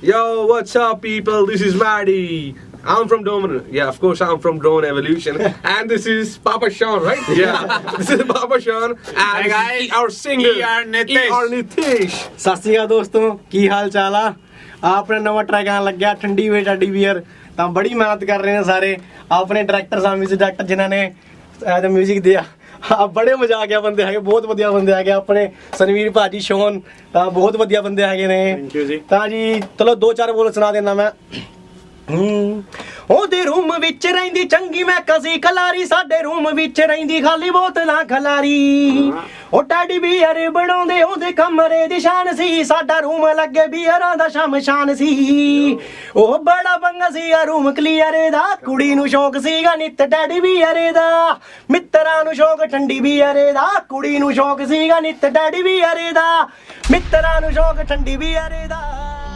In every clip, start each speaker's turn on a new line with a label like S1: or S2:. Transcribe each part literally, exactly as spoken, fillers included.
S1: Yo, what's up, people? This is Maddie. I'm from Drone. Yeah, of course, I'm from Drone Evolution. And this is Papa Sean, right? Yeah. This is Papa Sean. And
S2: hey guys,
S1: our singer,
S2: E R Nitish.
S1: E R Nitish.
S3: ਸਤਿ ਸ਼੍ਰੀ ਅਕਾਲ ਦੋਸਤੋ, ਕੀ ਹਾਲ ਚਾਲ ਆ? ਆਪਣਾ ਨਵਾਂ track ਆਣ ਲੱਗਿਆ ਠੰਡੀ ਵੇ ਟਾਡੀ wear. ਤਾਂ ਬੜੀ ਮਿਹਨਤ ਕਰ ਰਹੇ ਨੇ ਸਾਰੇ ਆਪਣੇ ਡਾਇਰੈਕਟਰ ਸਾਹਿਬ ਮਿਊਜ਼ਿਕ ਡਾਇਰੈਕਟਰ ਜਿਨ੍ਹਾਂ ਨੇ ਇਹਦਾ ਮਿਊਜ਼ਿਕ ਦਿਆ। ਆ ਬੜੇ ਮਜ਼ਾ ਆ ਗਿਆ, ਬੰਦੇ ਹੈਗੇ ਬਹੁਤ ਵਧੀਆ ਬੰਦੇ ਹੈਗੇ ਆਪਣੇ ਸਨਵੀਰ ਭਾਜੀ ਸ਼ੋਨ, ਤਾਂ ਬਹੁਤ ਵਧੀਆ ਬੰਦੇ ਹੈਗੇ ਨੇ। ਤਾਂ ਜੀ ਚਲੋ ਦੋ ਚਾਰ ਬੋਲ ਸੁਣਾ ਦੇਣਾ ਮੈਂ। ਉਹਦੇ ਰੂਮ ਵਿੱਚ ਰਹਿੰਦੀ ਚੰਗੀ ਮੈਂ ਕਸੀ ਖਲਾਰੀ, ਸਾਡੇ ਰੂਮ ਵਿੱਚ ਰਹਿੰਦੀ ਖਾਲੀ ਬੋਤਲਾਂ ਖਲਾਰੀ। ਉਹ ਟੈਡੀ ਬੀਅਰ ਬਣਾਉਂਦੇ ਉਹਦੇ ਕਮਰੇ ਦੀ ਸ਼ਾਨ ਸੀ, ਸਾਡਾ ਰੂਮ ਲੱਗੇ ਬੀਅਰਾਂ ਦਾ ਸ਼ਮਸ਼ਾਨ ਸੀ। ਉਹ ਬੜਾ ਬੰਗਾ ਸੀਗਾ ਰੂਮ ਕਲੀਅਰ ਦਾ, ਕੁੜੀ ਨੂੰ ਸ਼ੌਕ ਸੀਗਾ ਨਿੱਤ ਟੈਡੀ ਬੀਅਰ ਦਾ। ਮਿੱਤਰਾਂ ਨੂੰ ਸ਼ੌਕ ਠੰਡੀ ਬੀਅਰ ਦਾ, ਕੁੜੀ ਨੂੰ ਸ਼ੌਕ ਸੀਗਾ ਨਿੱਤ ਟੈਡੀ ਬੀਅਰ ਦਾ। ਮਿੱਤਰਾਂ ਨੂੰ ਸ਼ੌਕ ਠੰਡੀ ਬੀਅਰ ਦਾ।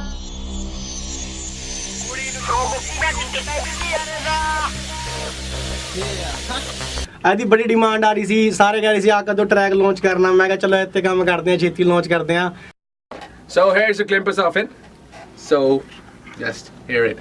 S3: ਇਹਦੀ ਬੜੀ ਡਿਮਾਂਡ ਆ ਰਹੀ ਸੀ, ਸਾਰੇ ਕਹਿ ਰਹੇ ਸੀ ਆ ਕਦੋਂ ਟਰੈਕ ਲਾਂਚ ਕਰਨਾ। ਮੈਂ ਕਿਹਾ ਚਲੋ ਇੱਥੇ ਕੰਮ ਕਰਦੇ ਆ, ਛੇਤੀ ਲਾਂਚ ਕਰਦੇ ਆ।
S1: So here's a glimpse of it. So just hear it.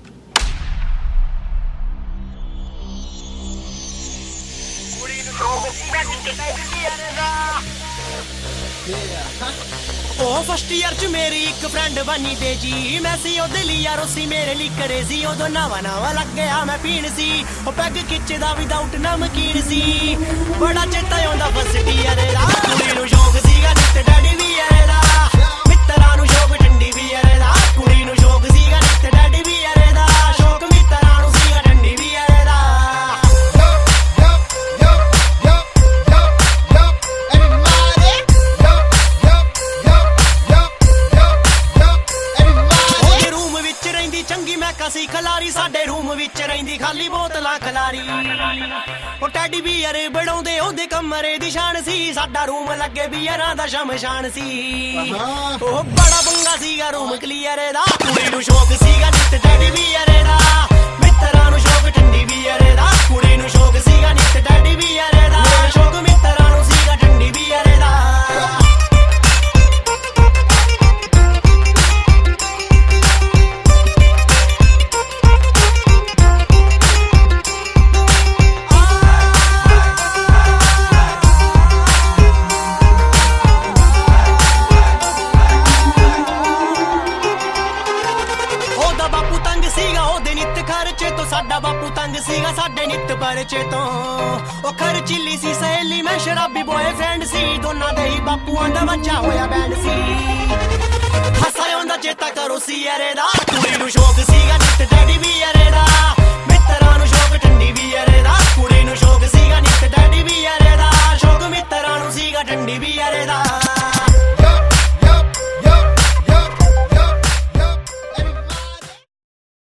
S3: ਉਹ ਫਸਟ ਈਅਰ ਚ ਮੇਰੀ ਇੱਕ ਫਰੈਂਡ ਬਣੀ ਤੇ ਜੀ, ਮੈਂ ਸੀ ਉਹਦੇ ਲਈ ਯਾਰ ਉਸੀ ਮੇਰੇ ਲਈ ਕਰੇ ਸੀ। ਉਦੋਂ ਨਵਾਂ ਨਵਾਂ ਲੱਗਿਆ ਮੈਂ ਪੀਣ ਸੀ, ਉਹ ਪੈਗ ਖਿੱਚਦਾ ਵਿਦਆਊਟ ਨਮਕੀਨ ਸੀ। ਬੜਾ ਚੇਤਾ ਆਉਂਦਾ ਫਸਟ ਈਅਰ ਦਾ, ਕੁੜੀ ਨੂੰ ਸ਼ੌਕ ਸੀਗਾ ਨਿੱਤ ਡੈਡੀ ਵੀਅਰ ਦਾ। ਮਿੱਤਰਾਂ ਨੂੰ ਸ਼ੌਕ ਠੰਡੀ ਵੀਅਰ ਦਾ, ਕੁੜੀ ਨੂੰ ਸ਼ੌਕ ਸੀਗਾ ਨਿੱਤ ਡੈਡੀ ਵੀਅਰ ਦਾ। ਸ਼ੌਕ ਮਿੱਤਰਾਂ ਨੂੰ ਸੀਗਾ ਠੰਡੀ ਵੀਅਰ ਦਾ। ਚੰਗੀ ਮੈਂ ਕਸੀ ਖਲਾਰੀ, ਸਾਡੇ ਰੂਮ ਵਿੱਚ ਰਹਿੰਦੀ ਖਾਲੀ ਬੋਤਲਾਂ ਖਲਾਰੀ। ਉਹ ਟੈਡੀ ਬੀਅਰ ਬਣਾਉਂਦੇ ਉਹਦੇ ਕਮਰੇ ਦੀ ਸ਼ਾਨ ਸੀ, ਸਾਡਾ ਰੂਮ ਲੱਗੇ ਬੀਅਰਾਂ ਦਾ ਸ਼ਮਸ਼ਾਨ ਸੀ। ਉਹ ਬੜਾ ਬੰਗਾ ਸੀਗਾ ਰੂਮ ਕਲੀਅਰ ਦਾ, ਕੁੜੀ ਨੂੰ ਸ਼ੌਕ ਸੀਗਾ ਨਿੱਤ ਟੈਡੀ ਬੀਅਰ ਦਾ। ਮਿੱਤਰਾਂ ਨੂੰ ਸ਼ੌਕ ਠੰਡੀ ਬੀਅਰ ਦਾ, ਕੁੜੀ ਨੂੰ ਸ਼ੌਕ ਸੀਗਾ ਨਿੱਤ ਟੈਡੀ ਬੀਅਰ ਦਾ। ਸ਼ੌਕ ਮਿੱਤਰਾਂ ਨੂੰ ਸੀਗਾ ਠੰਡੀ ਬੀਅਰ ਦਾ। ਸਾਡਾ ਬਾਪੂ ਤੰਗ ਸੀਗਾ ਸਾਡੇ ਨਿੱਤ ਪਰਚੇ ਤੋਂ। ਉਹ ਖਰਚੀਲੀ ਸੀ ਸਹੇਲੀ, ਮੈਂ ਸ਼ਰਾਬੀ ਬॉयਫ੍ਰੈਂਡ ਸੀ। ਦੋਨਾਂ ਦੇ ਹੀ ਬਾਪੂਆਂ ਦਾ ਬੱਚਾ ਹੋਇਆ ਬੈਂਡ ਸੀ। ਹੱਸਾ ਆਉਂਦਾ ਚੇਤਾ ਕਰੋ ਸੀ ਯਾਰੇ ਦਾ, ਕੁੜੀ ਨੂੰ ਸ਼ੌਕ ਸੀਗਾ ਨਿੱਤ ਡੈਡੀ ਵੀ ਯਾਰੇ ਦਾ।